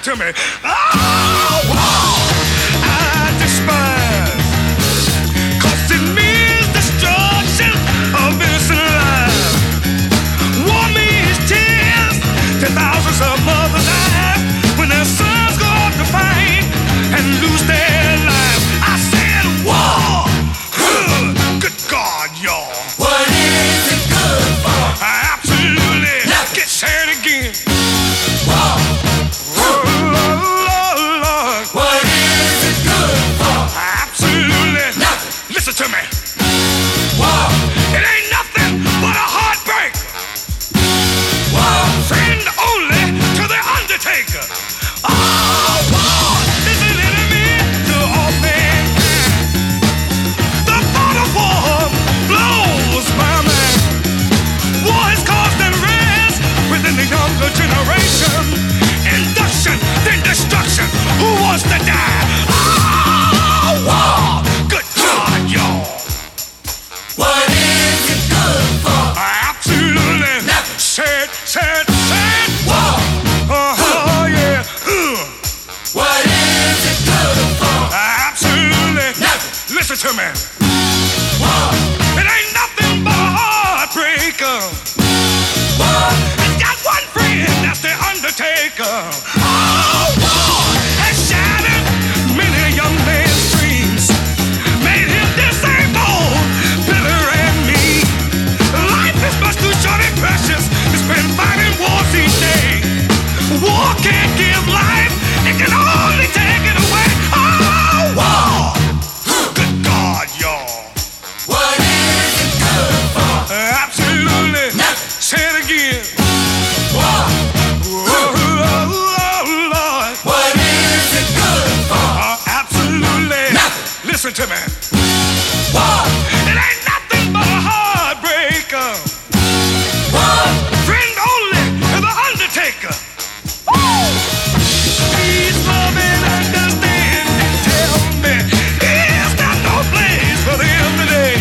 to me. Oh, I despise, 'cause it means destruction of innocent lives. War means tears to thousands of mothers die when their sons go out to fight and lose their lives. I said war. Good God, y'all. What is it good for? Absolutely. Get said again. War. Lord. What is it good for? Absolutely. Nothing. Listen to me. War. It ain't nothing but a heartbreak. War. Friend only to the undertaker. Oh, war is an enemy to all mankind. The thought of war blows my mind. War has caused unrest within the younger generation. Induction, then destruction. Who wants to die? Oh, war. Good God, y'all. What is it good for? Absolutely. Nothing. Said. War. Oh, yeah. What is it good for? Absolutely. Nothing. Listen to me. War. It ain't nothing but a heartbreaker. War. It's got one friend, that's the undertaker. Oh, war has shattered many a young man's dreams, made him disabled, bitter and mean. Life is much too short and precious to spend fighting wars each day. War can't give life, it can only take it away. Oh, war. Good God, y'all. What is it good for? Absolutely. Nothing. Say it again. War. Oh, Lord. What is it good for? Absolutely. Nothing. Listen to me. War. It ain't nothing but a heartbreaker. War. Friend only to the undertaker. Woo! Please love and understand and tell me, is there no place for them today?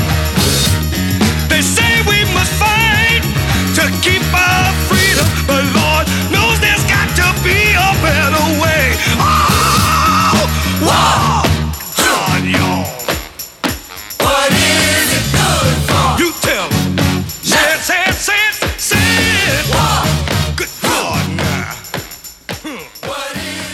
They say we must fight to keep our freedom, but Lord knows there's got to be a better way. Oh, wow, God, y'all. What is it good for? You tell them. Say it. War. Good God, now. What is